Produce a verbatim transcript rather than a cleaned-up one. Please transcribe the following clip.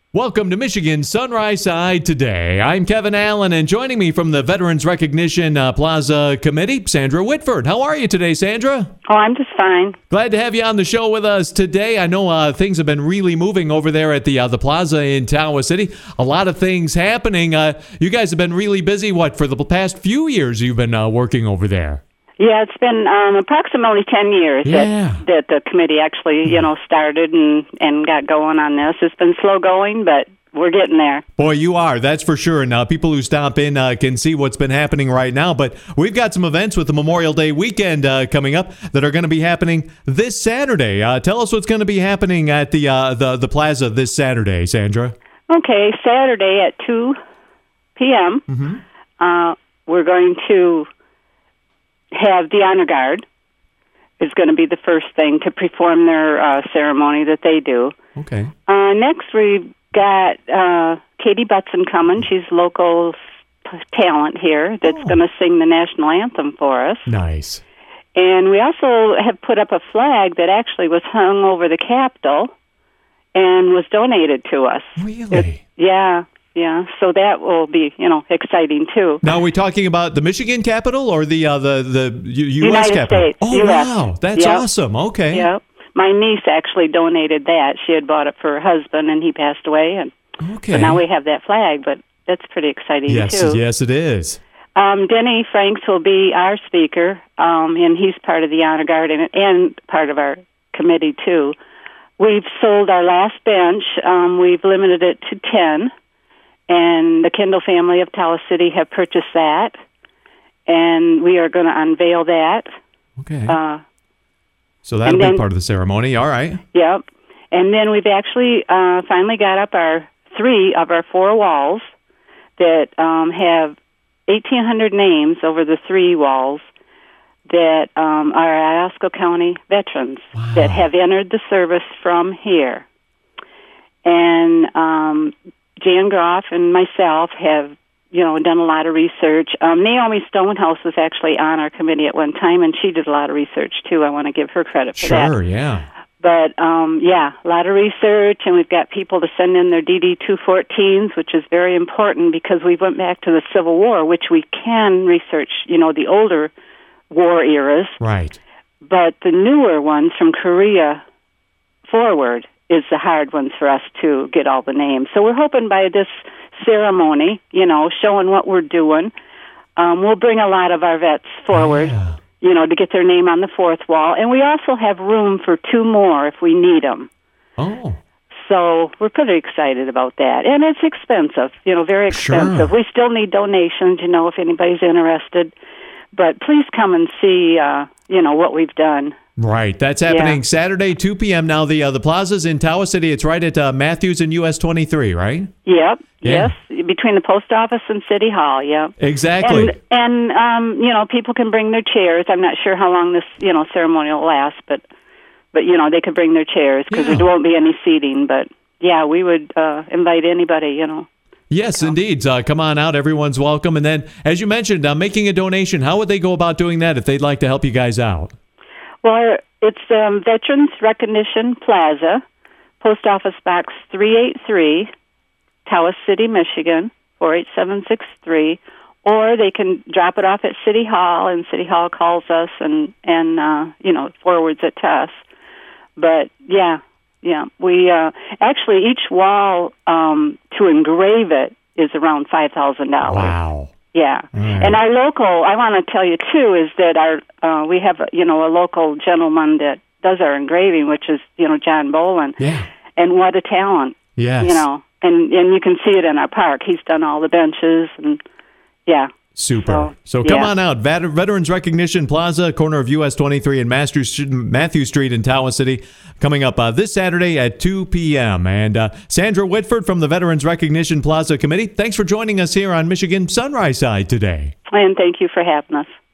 Welcome to Michigan Sunrise Side Today. I'm Kevin Allen, and joining me from the Veterans Recognition uh, Plaza Committee, Sandra Whitford. How are you today, Sandra? Oh, I'm just fine. Glad to have you on the show with us today. I know uh, things have been really moving over there at the uh, the plaza in Tawas City. A lot of things happening. Uh, you guys have been really busy, what, for the past few years you've been uh, working over there? Yeah, it's been um, approximately ten years Yeah. that, that the committee actually, you know, started and, and got going on this. It's been slow going, but we're getting there. Boy, you are. That's for sure. And uh, people who stop in uh, can see what's been happening right now. But we've got some events with the Memorial Day weekend uh, coming up that are going to be happening this Saturday. Uh, tell us what's going to be happening at the, uh, the the plaza this Saturday, Sandra. Okay, Saturday at two p.m., Mm-hmm. uh, we're going to have the Honor Guard is going to be the first thing to perform their uh, ceremony that they do. Okay. Uh, next, we've got uh, Katie Butson coming. She's local t- talent here that's Oh. going to sing the national anthem for us. Nice. And we also have put up a flag that actually was hung over the Capitol and was donated to us. Really? It- yeah, yeah. So that will be, you know, exciting too. Now, are we talking about the Michigan Capitol or the uh, the the U- U S United Capitol? States, Oh, U S. wow. That's Yep. awesome. Okay. Yeah. My niece actually donated that. She had bought it for her husband, and he passed away. And Okay. so now we have that flag, but that's pretty exciting Yes, too. yes, it is. Um, Denny Franks will be our speaker, um, and he's part of the Honor Guard and, and part of our committee, too. We've sold our last bench. Um, we've limited it to ten, and the Kendall family of Tawas City have purchased that, and we are going to unveil that. Okay. Uh, so that'll and be then- part of the ceremony. All right. yep. And then we've actually uh, finally got up our three of our four walls that um, have eighteen hundred names over the three walls that um, are Iosco County veterans Wow. that have entered the service from here. And um, Jan Groff and myself have, you know, done a lot of research. Um, Naomi Stonehouse was actually on our committee at one time, and she did a lot of research, too. I want to give her credit for that. Sure, yeah. But, um, yeah, a lot of research, and we've got people to send in their D D two fourteens, which is very important because we went back to the Civil War, which we can research, you know, the older war eras. Right. But the newer ones from Korea forward is the hard ones for us to get all the names. So we're hoping by this ceremony, you know, showing what we're doing, um, we'll bring a lot of our vets forward. Yeah. You know, to get their name on the fourth wall. And we also have room for two more if we need them. Oh. So we're pretty excited about that. And it's expensive, you know, very expensive. Sure. We still need donations, you know, if anybody's interested. But please come and see, uh, you know, what we've done. Right. That's happening Yeah. Saturday, two p.m. Now, the uh, the plaza's in Tawas City. It's right at uh, Matthews and U S twenty-three, right? Yep, Yeah. yes, between the post office and City Hall, yep. Exactly. And, and um, you know, people can bring their chairs. I'm not sure how long this, you know, ceremony will last, but, but you know, they could bring their chairs because Yeah. there won't be any seating. But, yeah, we would uh, invite anybody, you know. Yes, indeed. Uh, come on out. Everyone's welcome. And then, as you mentioned, uh, making a donation, how would they go about doing that if they'd like to help you guys out? Well, it's um, Veterans Recognition Plaza, Post Office Box three eighty-three, Tawas City, Michigan, four eight seven six three. Or they can drop it off at City Hall, and City Hall calls us and, and uh, you know, forwards it to us. But, yeah, yeah. We uh, actually, each wall um, to engrave it is around five thousand dollars. Wow. Yeah, right. and our local, I want to tell you, too, is that our uh, we have, you know, a local gentleman that does our engraving, which is, you know, John Boland. Yeah. And what a talent. Yes. You know, and, and you can see it in our park. He's done all the benches, and, yeah. Super. So, So, come yeah. on out. Vet- Veterans Recognition Plaza, corner of U S twenty-three and Matthew Matthew Street in Tawas City, coming up uh, this Saturday at two p.m. And uh, Sandra Whitford from the Veterans Recognition Plaza Committee, thanks for joining us here on Michigan Sunrise Side today. And thank you for having us.